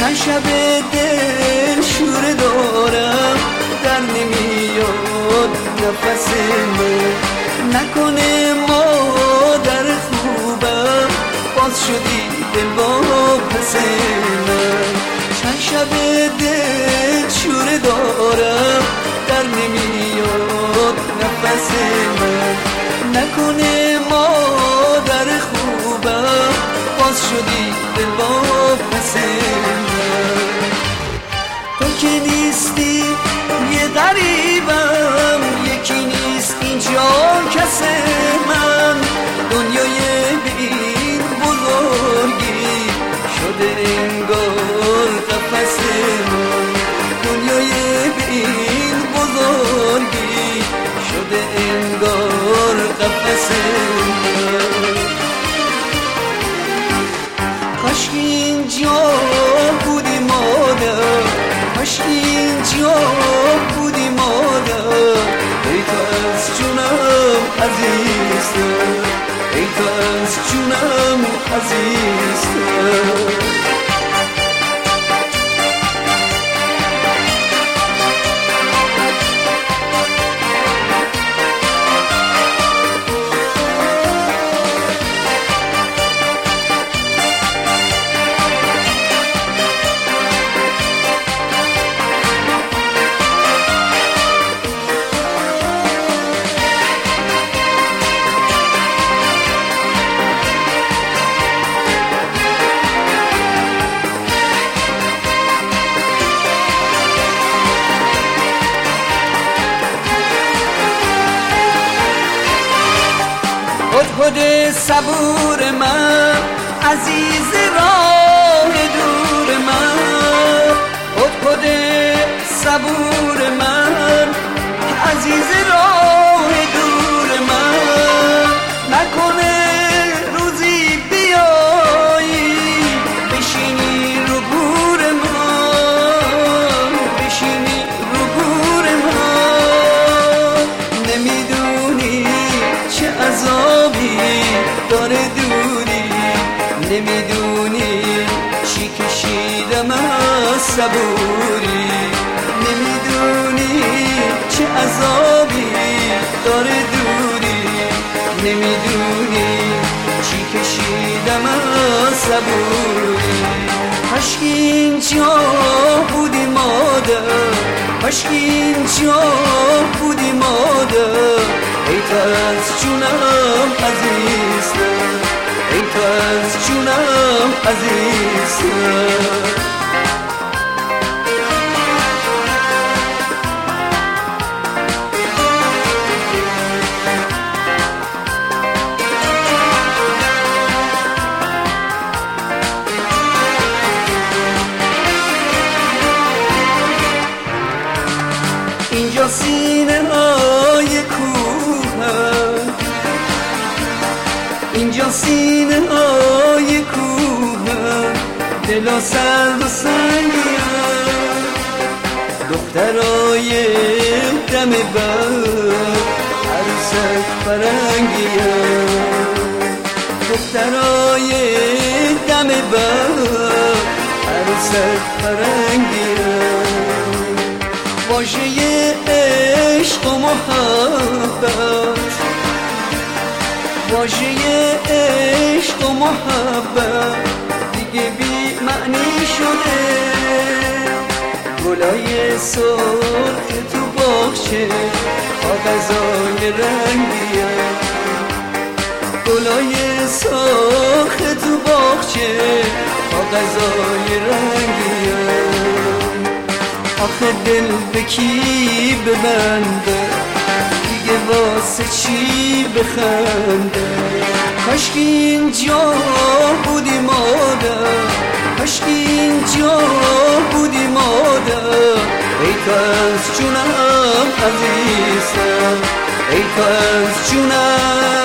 چند شب دل شوره دارم در نمیاد نفس من، نکنه مادر خوبم باز شدی دل با پس من. چند شب دل شوره دارم در نمیاد نفس من، نکنه مادر خوبم باز شدی دل با پس من. تو که نیستی یه غریبم، یکی نیست اینجا کس من، دنیای به این بزرگی شده انگار قفس من، دنیای به این بزرگی شده انگار قفس من. کاش اینجا بودی مادر، کاش اینجا بودی مادر، ای تو از جونم عزیزتر، ای تو از جونم عزیزتر. خود صبور من، عزیز راه دور من، خود صبور من، عزیز راه دور من، نکنه روزی بیایی بشینی رو گور من، بشینی رو گور من، نمیدونی چه عذابی داره دوری، نمیدونی چی کشیدم از صبوری، نمیدونی چه عذابی داره دوری، نمیدونی چی کشیدم از صبوری. کاش اینجا بودی مادر، کاش اینجا بودی مادر، ای تو از جونم عزیزتر، ای تو از جونم عزیزتر. اینجا سینه های کوه، اینجا سینه های کوه، دلا سرد و سنگی دخترای دم بر عروسک فرنگی، دخترای دم بر عروسک فرنگی. واژه عشق و محبت، واژه عشق و محبت دیگه بی معنی شده، گلای سرخ تو باغچه کاغذای رنگیه، گلای سرخ تو باغچه کاغذای رنگیه. آخه دل به کی ببنده دیگه واسه چی بخنده؟ کاش که اینجا بودی مادر، کاش که اینجا بودی مادر، ای تو از جونم عزیزتر، ای تو از جونم